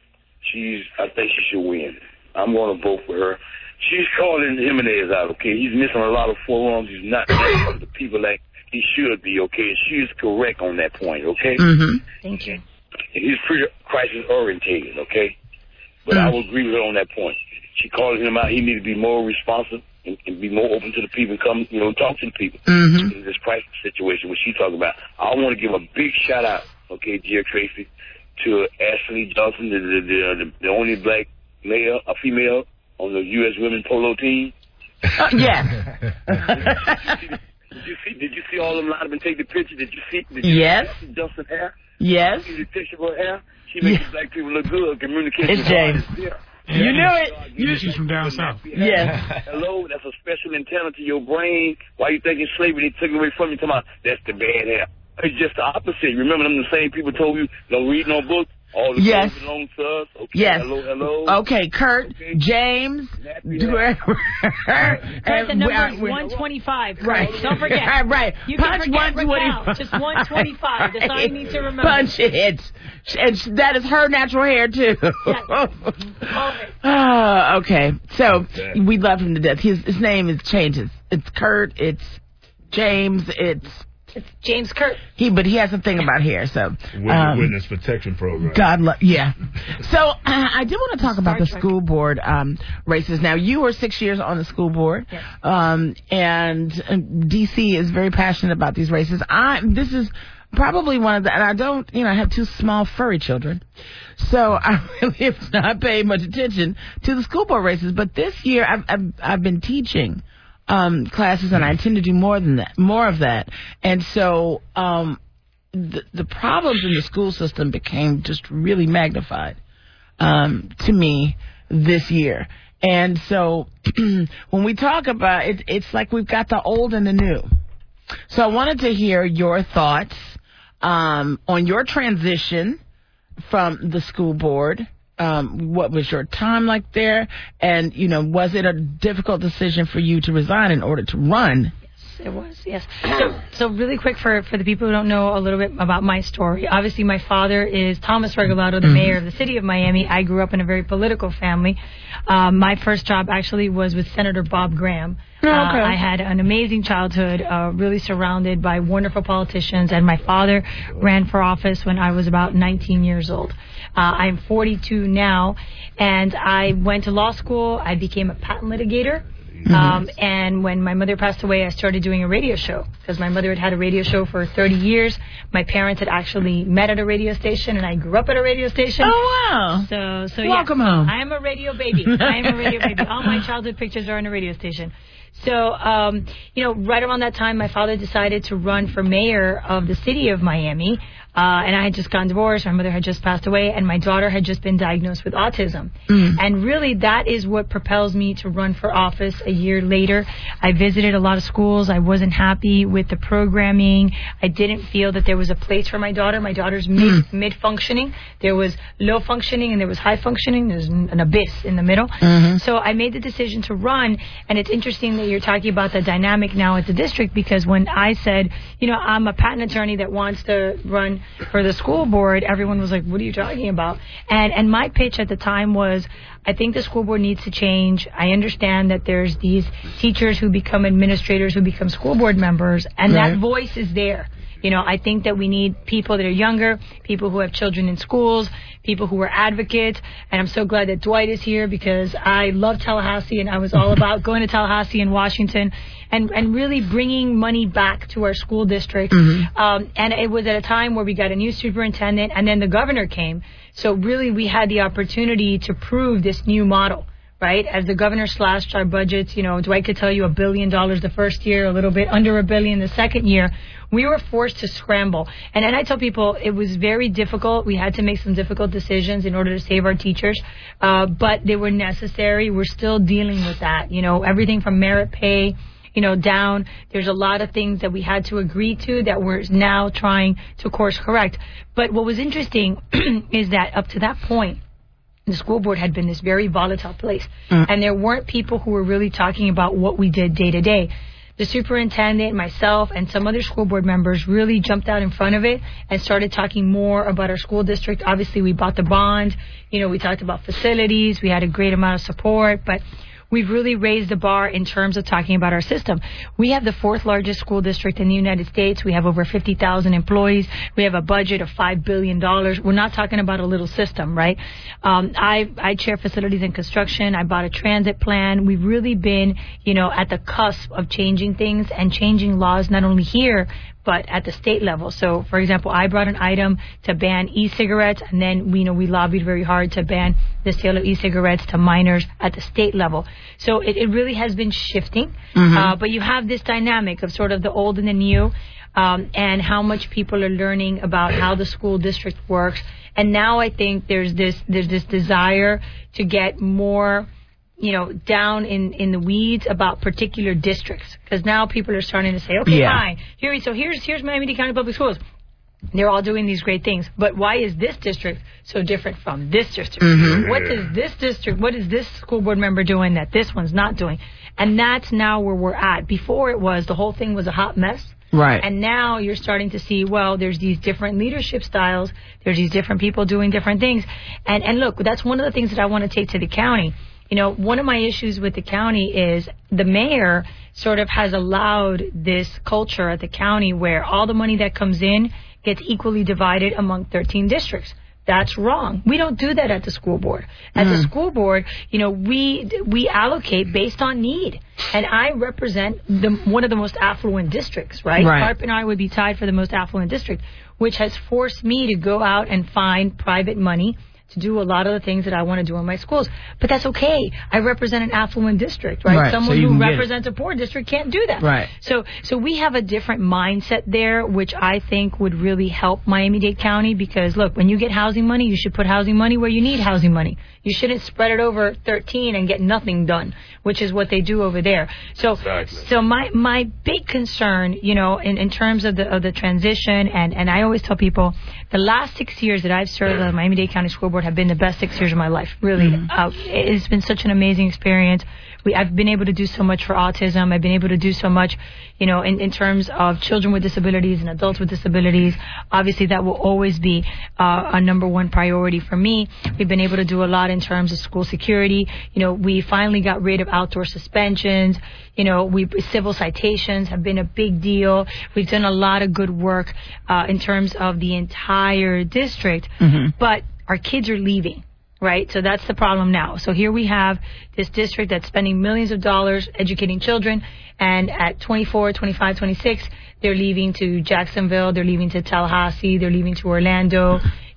I think she should win. I'm going to vote for her. She's calling Jimenez out, okay? He's missing a lot of forums. He's not listening to the people like he should be, okay? And she is correct on that point, okay? Thank you. And he's pretty crisis-orientated, okay? But I will agree with her on that point. She calls him out. He needs to be more responsive and be more open to the people and come, you know, talk to the people in this crisis situation, which she talking about. I want to give a big shout-out, okay, Gia Tracy, to Ashley Johnson, the only black male, a female, on the U.S. women's polo team. Yes. Did you see all them line up and take the picture? Did you see Justin's hair? Yes. Did you see the picture of her hair? She makes black people look good. Communication. It's James. You knew it. She's from down south. Yes. Hello, that's a special antenna to your brain. Why you thinking slavery? They took it away from you. Talking about that's the bad hair. It's just the opposite. Remember them the same people told you don't read no book. All the yes. belong to us. Okay. Yes. Hello. Okay, Kurt, okay. James. Kurt, the number is 125. Right. Don't forget. Right. You Punch can forget Raquel. Just 125. That's all you need to remember. Punch it. And that is her natural hair, too. Yes. Okay. So, we love him to death. His name changes. It's Kurt. It's James. It's James Kurt. But he has a thing about hair, so. Witness protection program. Yeah. So, I did want to talk about the school board races. Now, you were 6 years on the school board, yes. And D.C. is very passionate about these races. This is probably one of the, and I don't, I have 2 small furry children, so I really have not paid much attention to the school board races. But this year, I've been teaching classes, and I intend to do more of that. And so the problems in the school system became just really magnified to me this year. And so when we talk about it, it's like we've got the old and the new. So I wanted to hear your thoughts on your transition from the school board. What was your time like there? And, was it a difficult decision for you to resign in order to run? Yes, it was, yes. So really quick for the people who don't know a little bit about my story. Obviously, my father is Thomas Regalado, the mayor of the city of Miami. I grew up in a very political family. My first job actually was with Senator Bob Graham. I had an amazing childhood, really surrounded by wonderful politicians, and my father ran for office when I was about 19 years old. I'm 42 now, and I went to law school. I became a patent litigator. And when my mother passed away, I started doing a radio show because my mother had a radio show for 30 years. My parents had actually met at a radio station, and I grew up at a radio station. Oh, wow. So welcome home. I am a radio baby. All my childhood pictures are in a radio station. So, right around that time, my father decided to run for mayor of the city of Miami. And I had just gotten divorced. My mother had just passed away, and my daughter had just been diagnosed with autism. And really, that is what propels me to run for office a year later. I visited a lot of schools. I wasn't happy with the programming. I didn't feel that there was a place for my daughter. My daughter's mid-functioning. There was low functioning, and there was high functioning. There's an abyss in the middle. So I made the decision to run, and it's interesting that you're talking about the dynamic now at the district, because when I said, I'm a patent attorney that wants to run for the school board, everyone was like, what are you talking about? And my pitch at the time was, I think the school board needs to change. I understand that there's these teachers who become administrators, who become school board members, and that voice is there. I think that we need people that are younger, people who have children in schools, people who are advocates. And I'm so glad that Dwight is here, because I love Tallahassee, and I was all about going to Tallahassee and Washington and really bringing money back to our school district. And it was at a time where we got a new superintendent, and then the governor came. So really we had the opportunity to prove this new model. Right? As the governor slashed our budgets, Dwight could tell you $1 billion the first year, a little bit under $1 billion the second year. We were forced to scramble. And I tell people it was very difficult. We had to make some difficult decisions in order to save our teachers, but they were necessary. We're still dealing with that. Everything from merit pay, down. There's a lot of things that we had to agree to that we're now trying to course correct. But what was interesting is that up to that point, the school board had been this very volatile place. And there weren't people who were really talking about what we did day to day. The superintendent, myself, and some other school board members really jumped out in front of it and started talking more about our school district. Obviously, we bought the bond. We talked about facilities. We had a great amount of support. But we've really raised the bar in terms of talking about our system. We have the 4th largest school district in the United States. We have over 50,000 employees. We have a budget of $5 billion. We're not talking about a little system, right? I chair facilities and construction. I bought a transit plan. We've really been, at the cusp of changing things and changing laws, not only here, but at the state level. So, for example, I brought an item to ban e-cigarettes, and then we lobbied very hard to ban the sale of e-cigarettes to minors at the state level. So it really has been shifting. But you have this dynamic of sort of the old and the new, and how much people are learning about how the school district works. And now I think there's this desire to get more down in the weeds about particular districts, because now people are starting to say, okay, fine, here's Miami-Dade County Public Schools. They're all doing these great things, but why is this district so different from this district? What is this school board member doing that this one's not doing? And that's now where we're at. Before the whole thing was a hot mess. Right. And now you're starting to see, there's these different leadership styles. There's these different people doing different things. And look, that's one of the things that I want to take to the county. One of my issues with the county is the mayor sort of has allowed this culture at the county where all the money that comes in gets equally divided among 13 districts. That's wrong. We don't do that at the school board. At the school board, we allocate based on need. And I represent one of the most affluent districts, right? Harp and I would be tied for the most affluent district, which has forced me to go out and find private money to do a lot of the things that I want to do in my schools. But that's okay. I represent an affluent district, right? Someone who represents a poor district can't do that. Right. So we have a different mindset there, which I think would really help Miami-Dade County, because, look, when you get housing money, you should put housing money where you need housing money. You shouldn't spread it over 13 and get nothing done, which is what they do over there. So so my big concern, in terms of the transition, and I always tell people, the last 6 years that I've served on the Miami-Dade County School Board have been the best 6 years of my life, really. It's been such an amazing experience. I've been able to do so much for autism. I've been able to do so much, in terms of children with disabilities and adults with disabilities. Obviously, that will always be a number one priority for me. We've been able to do a lot in terms of school security. We finally got rid of, outdoor suspensions. Civil citations have been a big deal. We've done a lot of good work in terms of the entire district, but our kids are leaving. Right? So that's the problem now. So here we have this district that's spending millions of dollars educating children, and at 24, 25, 26, they're leaving to Jacksonville, they're leaving to Tallahassee, they're leaving to Orlando,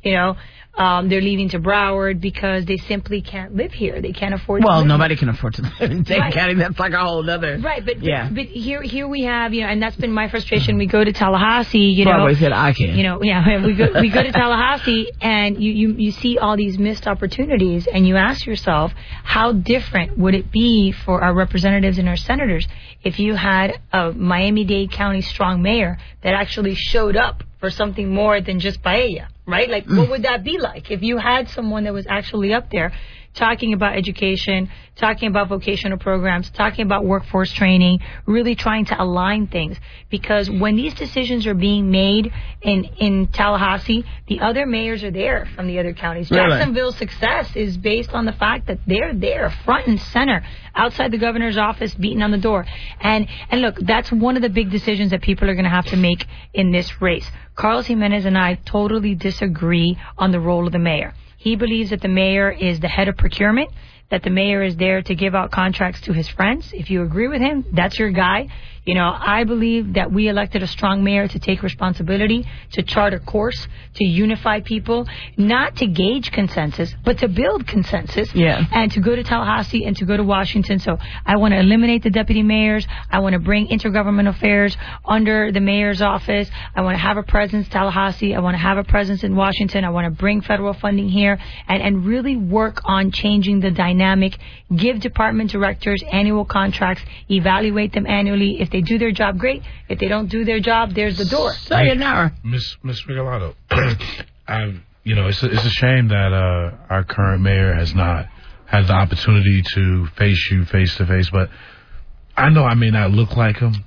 they're leaving to Broward because they simply can't live here. They can't afford to live nobody here. can afford to live in Dade County. That's like a whole other... Right, but here we have, and that's been my frustration. We go to Tallahassee, Broadway said I can. We go to Tallahassee, and you see all these missed opportunities, and you ask yourself, how different would it be for our representatives and our senators if you had a Miami-Dade County strong mayor that actually showed up for something more than just paella, right? Like, what would that be like if you had someone that was actually up there talking about education, talking about vocational programs, talking about workforce training, really trying to align things? Because when these decisions are being made in Tallahassee, the other mayors are there from the other counties. Really? Jacksonville's success is based on the fact that they're there front and center outside the governor's office beating on the door. And look, that's one of the big decisions that people are going to have to make in this race. Carlos Jimenez and I totally disagree on the role of the mayor. He believes that the mayor is the head of procurement, that the mayor is there to give out contracts to his friends. If you agree with him, that's your guy. I believe that we elected a strong mayor to take responsibility, to chart a course, to unify people, not to gauge consensus, but to build consensus, and to go to Tallahassee and to go to Washington. So I want to eliminate the deputy mayors. I want to bring intergovernmental affairs under the mayor's office. I want to have a presence in Tallahassee. I want to have a presence in Washington. I want to bring federal funding here and really work on changing the dynamic, give department directors annual contracts, evaluate them annually. If they do their job, great. If they don't do their job, there's the door. Sayonara. Miss Regalado, it's a shame that our current mayor has not had the opportunity to face you face to face, but I know I may not look like him.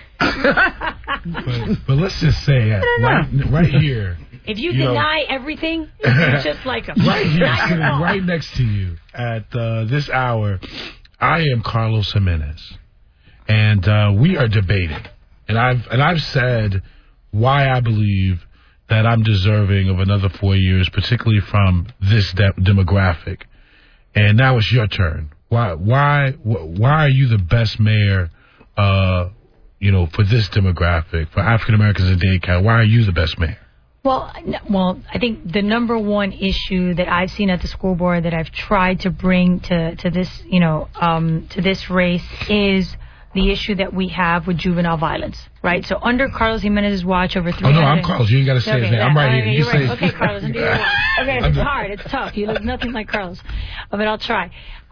but let's just say right here. If you deny everything, it's just like him. Right here, sitting right next to you at this hour, I am Carlos Jimenez. And we are debating, and I've said why I believe that I'm deserving of another 4 years, particularly from this demographic. And now it's your turn. Why are you the best mayor? For this demographic, for African Americans in Dade County? Why are you the best mayor? Well, I think the number one issue that I've seen at the school board that I've tried to bring to this, to this race is the issue that we have with juvenile violence, right? So under Carlos Jimenez's watch, over 300... Oh, no, I'm Carlos. You ain't got to say his name. I'm right here. You're right. Okay, Carlos, under your watch. Okay, it's hard. It's tough. You look nothing like Carlos. But I'll try.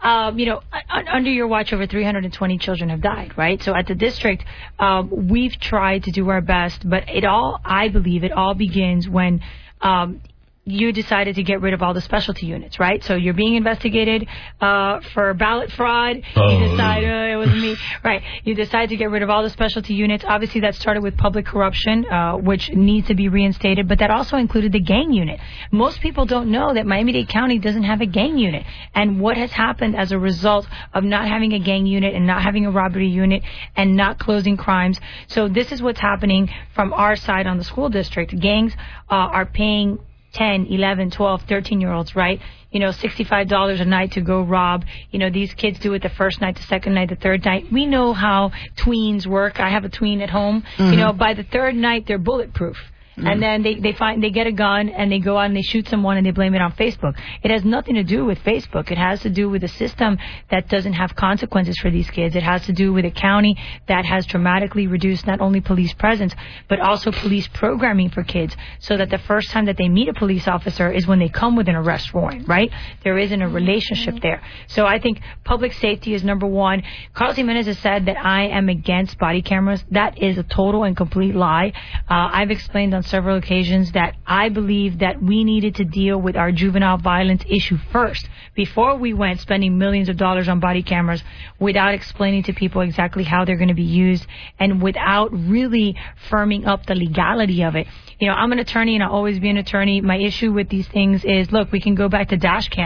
Under your watch, over 320 children have died, right? So at the district, we've tried to do our best, but I believe it all begins when... you decided to get rid of all the specialty units, right? So you're being investigated for ballot fraud. You decided, it wasn't me. Right. You decided to get rid of all the specialty units. Obviously, that started with public corruption, which needs to be reinstated, but that also included the gang unit. Most people don't know that Miami-Dade County doesn't have a gang unit. And what has happened as a result of not having a gang unit and not having a robbery unit and not closing crimes. So this is what's happening from our side on the school district. Gangs are paying 10, 11, 12, 13-year-olds, right? $65 a night to go rob. These kids do it the first night, the second night, the third night. We know how tweens work. I have a tween at home. By the third night, they're bulletproof. And then they get a gun and they go out and they shoot someone and they blame it on Facebook. It has nothing to do with Facebook. It has to do with a system that doesn't have consequences for these kids. It has to do with a county that has dramatically reduced not only police presence, but also police programming for kids, so that the first time that they meet a police officer is when they come with an arrest warrant, right? There isn't a relationship there. So I think public safety is number one. Carlos Jimenez has said that I am against body cameras. That is a total and complete lie. I've explained on several occasions that I believe that we needed to deal with our juvenile violence issue first before we went spending millions of dollars on body cameras without explaining to people exactly how they're going to be used and without really firming up the legality of it. I'm an attorney and I'll always be an attorney. My issue with these things is, look, we can go back to dash cams.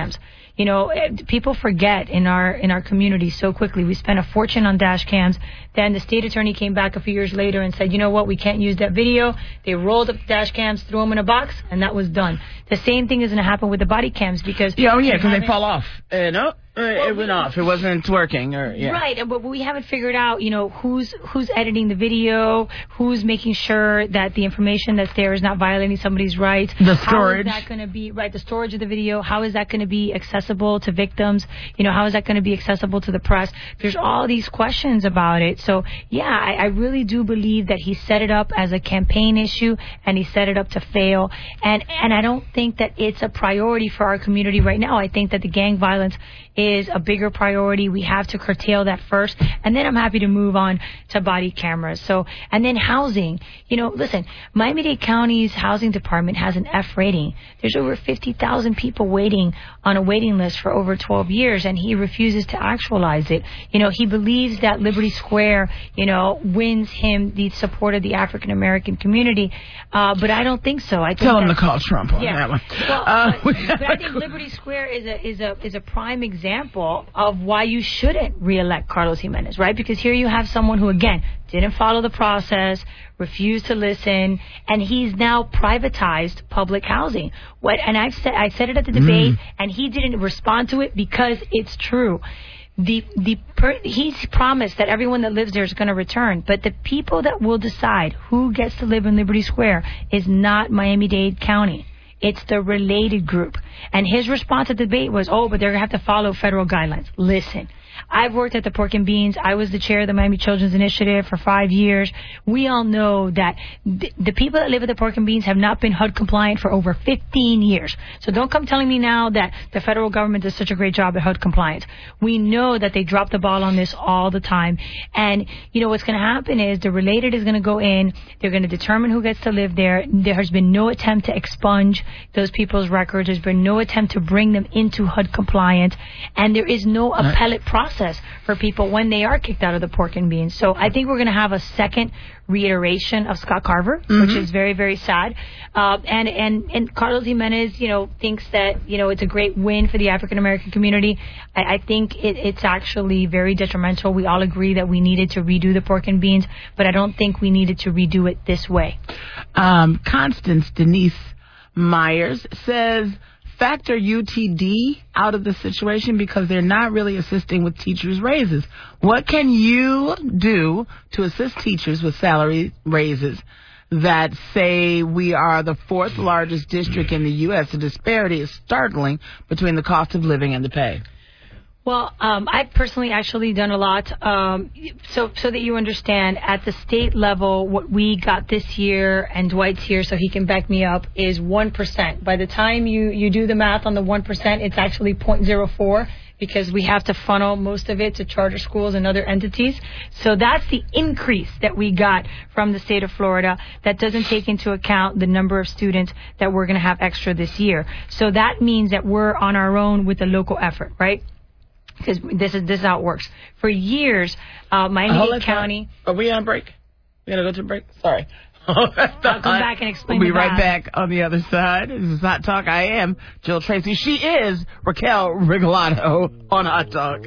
People forget in our community so quickly. We spent a fortune on dash cams. Then the state attorney came back a few years later and said, you know what, we can't use that video. They rolled up the dash cams, threw them in a box, and that was done. The same thing is going to happen with the body cams because because they fall off. It went off. It wasn't working. Right, but we haven't figured out, who's editing the video, who's making sure that the information that's there is not violating somebody's rights. The storage. How is that going to be, the storage of the video, how is that going to be accessible to victims? How is that going to be accessible to the press? There's all these questions about it. So, I really do believe that he set it up as a campaign issue and he set it up to fail. And I don't think that it's a priority for our community right now. I think that the gang violence is a bigger priority. We have to curtail that first, and then I'm happy to move on to body cameras. So, and then housing. Listen, Miami-Dade County's housing department has an F rating. There's over 50,000 people waiting on a waiting list for over 12 years, and he refuses to actualize it. He believes that Liberty Square, wins him the support of the African American community, but I don't think so. I think Tell him to call Trump on that one. Well, but I think Liberty Square is a prime example of why you shouldn't reelect Carlos Jimenez, right? Because here you have someone who, again, didn't follow the process, refused to listen, and he's now privatized public housing. I said it at the debate, and he didn't respond to it because it's true. He's promised that everyone that lives there is going to return, but the people that will decide who gets to live in Liberty Square is not Miami-Dade County. It's the related group. And his response at the debate was, but they're going to have to follow federal guidelines. Listen, I've worked at the Pork and Beans. I was the chair of the Miami Children's Initiative for 5 years. We all know that the people that live at the Pork and Beans have not been HUD compliant for over 15 years. So don't come telling me now that the federal government does such a great job at HUD compliance. We know that they drop the ball on this all the time. And, what's going to happen is the related is going to go in. They're going to determine who gets to live there. There has been no attempt to expunge those people's records. There's been no attempt to bring them into HUD compliance. And there is no appellate process for people when they are kicked out of the Pork and Beans. So I think we're going to have a second reiteration of Scott Carver, which is very, very sad. And Carlos Jimenez, thinks that, it's a great win for the African American community. I think it's actually very detrimental. We all agree that we needed to redo the Pork and Beans, but I don't think we needed to redo it this way. Constance Denise Myers says, factor UTD out of the situation because they're not really assisting with teachers' raises. What can you do to assist teachers with salary raises that say we are the fourth largest district in the U.S.? The disparity is startling between the cost of living and the pay. Well, I've personally actually done a lot. So that you understand, at the state level, what we got this year, and Dwight's here so he can back me up, is 1%. By the time you do the math on the 1%, it's actually 0.04 because we have to funnel most of it to charter schools and other entities. So that's the increase that we got from the state of Florida. That doesn't take into account the number of students that we're going to have extra this year. So that means that we're on our own with a local effort, right? Because this is how it works. For years, Miami-Dade County... Are we on break? We got to go to break? Sorry. I'll come back and explain. We'll be right back on the other side. This is Hot Talk. I am Jill Tracy. She is Raquel Regalado on Hot Talk.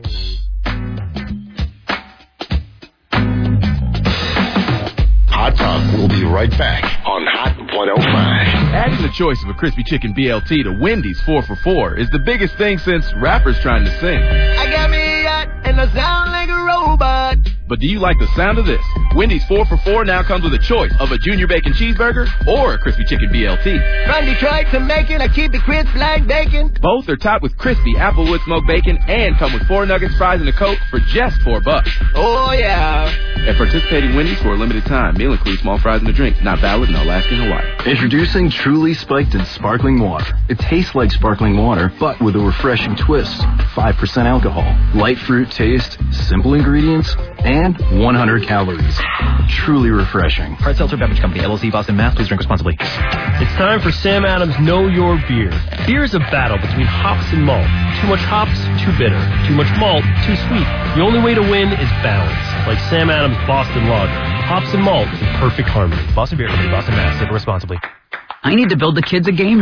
Hot Talk will be right back on Hot 105. Adding the choice of a crispy chicken BLT to Wendy's 4 for $4 is the biggest thing since rappers trying to sing. I got me a yacht and I sound like a robot. But do you like the sound of this? Wendy's 4 for $4 now comes with a choice of a junior bacon cheeseburger or a crispy chicken BLT. From Detroit to Macon, I keep it crisp like bacon. Both are topped with crispy Applewood smoked bacon and come with 4 nuggets, fries, and a Coke for just $4. Oh, yeah. At participating Wendy's for a limited time. Meal includes small fries and a drink. Not valid in Alaska and Hawaii. Introducing Truly Spiked and Sparkling Water. It tastes like sparkling water, but with a refreshing twist. 5% alcohol, light fruit taste, simple ingredients, and 100 calories. Truly refreshing. Hard Seltzer Beverage Company, LLC, Boston, Mass. Please drink responsibly. It's time for Sam Adams Know Your Beer. Beer is a battle between hops and malt. Too much hops, too bitter. Too much malt, too sweet. The only way to win is balance. Like Sam Adams Boston Lager. Hops and malt in perfect harmony. Boston Beer Company, Boston, Mass. Sip responsibly. I need to build the kids a game room.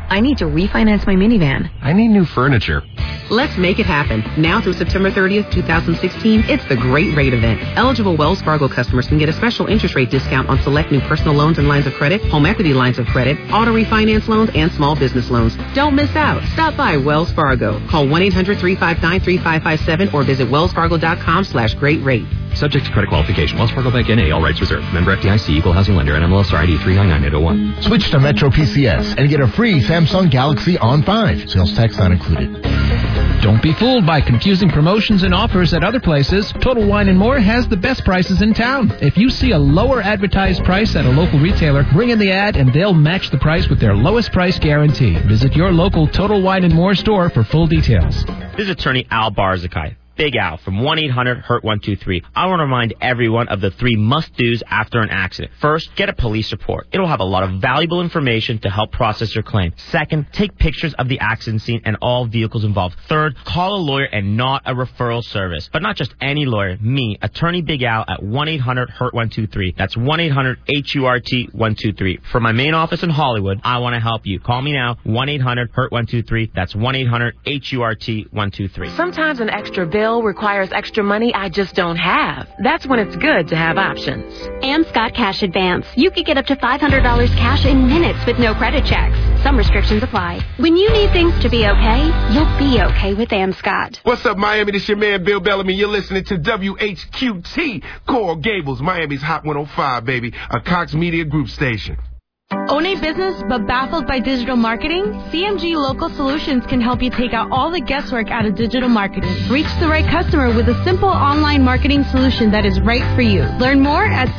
I need to refinance my minivan. I need new furniture. Let's make it happen. Now through September 30th, 2016, it's the Great Rate event. Eligible Wells Fargo customers can get a special interest rate discount on select new personal loans and lines of credit, home equity lines of credit, auto refinance loans, and small business loans. Don't miss out. Stop by Wells Fargo. Call 1-800-359-3557 or visit wellsfargo.com/great rate. Subject to credit qualification. Wells Fargo Bank N.A. All rights reserved. Member FDIC. Equal housing lender. NMLS ID 399801. Switch to Metro PCS and get a free Samsung Galaxy On 5. Sales tax not included. Don't be fooled by confusing promotions and offers at other places. Total Wine & More has the best prices in town. If you see a lower advertised price at a local retailer, bring in the ad and they'll match the price with their lowest price guarantee. Visit your local Total Wine & More store for full details. This is attorney Al Barzakai. Big Al from 1-800-HURT-123. I want to remind everyone of the 3 must-dos after an accident. First, get a police report. It'll have a lot of valuable information to help process your claim. Second, take pictures of the accident scene and all vehicles involved. Third, call a lawyer and not a referral service. But not just any lawyer, me, attorney Big Al at 1-800-HURT-123. That's 1-800-HURT-123. For my main office in Hollywood, I want to help you. Call me now, 1-800-HURT-123. That's 1-800-HURT-123. Sometimes an extra bill requires extra money I just don't have. That's when it's good to have options. Amscot Cash Advance. You could get up to $500 cash in minutes with no credit checks. Some restrictions apply. When you need things to be okay, you'll be okay with Amscot. What's up, Miami? This your man, Bill Bellamy. You're listening to WHQT, Coral Gables, Miami's Hot 105, baby, a Cox Media Group station. Own a business but baffled by digital marketing? CMG Local Solutions can help you take out all the guesswork out of digital marketing. Reach the right customer with a simple online marketing solution that is right for you. Learn more at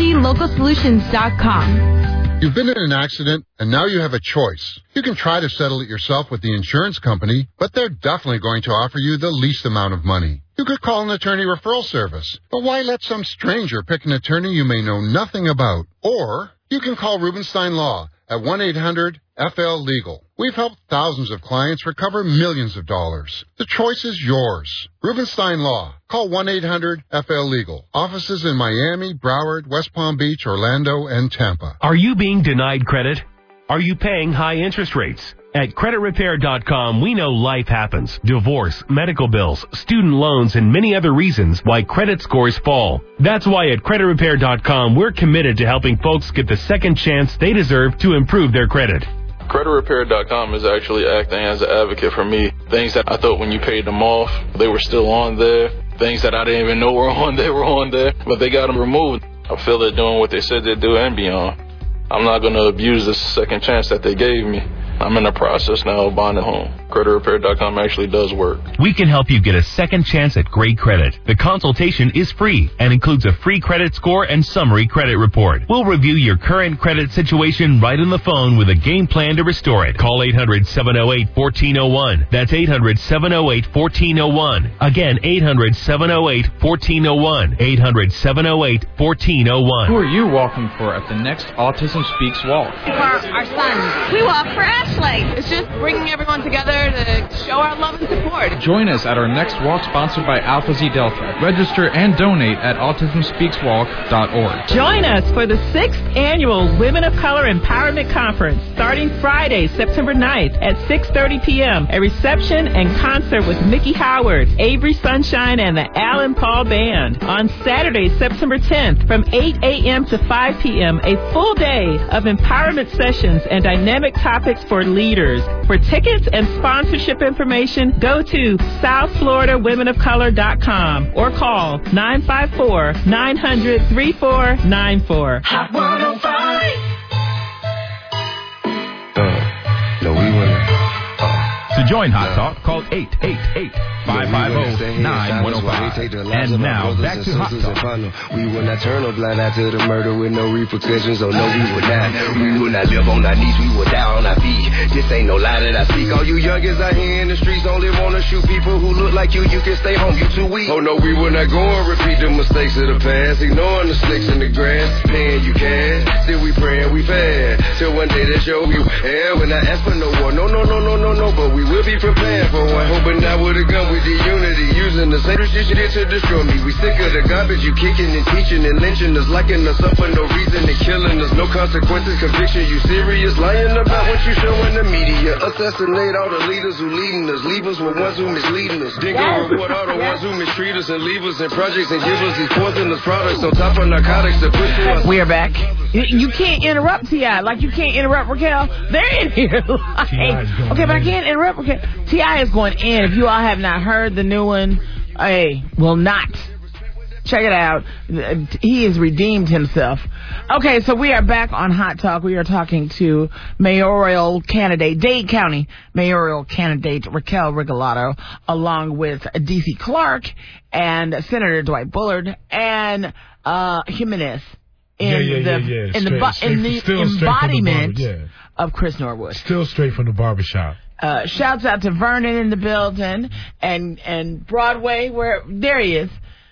cmglocalsolutions.com. You've been in an accident, and now you have a choice. You can try to settle it yourself with the insurance company, but they're definitely going to offer you the least amount of money. You could call an attorney referral service, but why let some stranger pick an attorney you may know nothing about? Or you can call Rubenstein Law at 1-800-FL-LEGAL. We've helped thousands of clients recover millions of dollars. The choice is yours. Rubenstein Law. Call 1-800-FL-LEGAL. Offices in Miami, Broward, West Palm Beach, Orlando, and Tampa. Are you being denied credit? Are you paying high interest rates? At CreditRepair.com, we know life happens. Divorce, medical bills, student loans, and many other reasons why credit scores fall. That's why at CreditRepair.com, we're committed to helping folks get the second chance they deserve to improve their credit. CreditRepair.com is actually acting as an advocate for me. Things that I thought when you paid them off, they were still on there. Things that I didn't even know were on there were on there, but they got them removed. I feel they're doing what they said they'd do and beyond. I'm not going to abuse this second chance that they gave me. I'm in the process now of buying a home. CreditRepair.com actually does work. We can help you get a second chance at great credit. The consultation is free and includes a free credit score and summary credit report. We'll review your current credit situation right on the phone with a game plan to restore it. Call 800-708-1401. That's 800-708-1401. Again, 800-708-1401. 800-708-1401. Who are you walking for at the next Autism Speaks Walk? For our sons. We walk for Ashley. It's just bringing everyone together to show our love and support. Join us at our next walk sponsored by Alpha Xi Delta. Register and donate at autismspeakswalk.org. Join us for the 6th annual Women of Color Empowerment Conference starting Friday, September 9th at 6:30 p.m. A reception and concert with Mickey Howard, Avery Sunshine, and the Alan Paul Band. On Saturday, September 10th from 8 a.m. to 5 p.m. a full day of empowerment sessions and dynamic topics for leaders. For tickets and sponsorship information, go to SouthFloridaWomenOfColor.com or call 954-900-3494. Hot 105. To join Hot Talk, call 888-550-9105. And now, back to Hot Talk. We will not turn a blind eye to the murder with no repercussions. Oh, no, we will not. We will not live on our knees. We will die on our feet. This ain't no lie that I speak. All you youngins out here in the streets only want to shoot people who look like you. You can stay home. You too weak. Oh, no, we will not go and repeat the mistakes of the past. Ignoring the snakes in the grass. Paying you cash. Still we praying we fast. Till one day they show you. And when I ask for no war. No, but we will we'll be prepared for one. Hoping now with a gun with the unity, using the same shit to destroy me. We sick of the garbage you kicking and teaching and lynching us, locking us up for no reason and killing us. No consequences, conviction. You serious? Lying about what you show in the media. Assassinate all the leaders who leading us. Leave us with ones who misleading us. Then go reward all the ones who mistreat us and leave us in projects and give us these poisonous products on top of narcotics to push to us. We are back. You can't interrupt T.I. like you can't interrupt Raquel. They're in here. Okay, but I can't interrupt Raquel. T.I. is going in. If you all have not heard the new one, will not. Check it out. He has redeemed himself. Okay, so we are back on Hot Talk. We are talking to mayoral candidate, Dade County mayoral candidate Raquel Regalado, along with D.C. Clark and Senator Dwight Bullard and Jimenez in the embodiment of Chris Norwood. Still straight from the barbershop. Shouts out to Vernon in the building and Broadway, where there he is.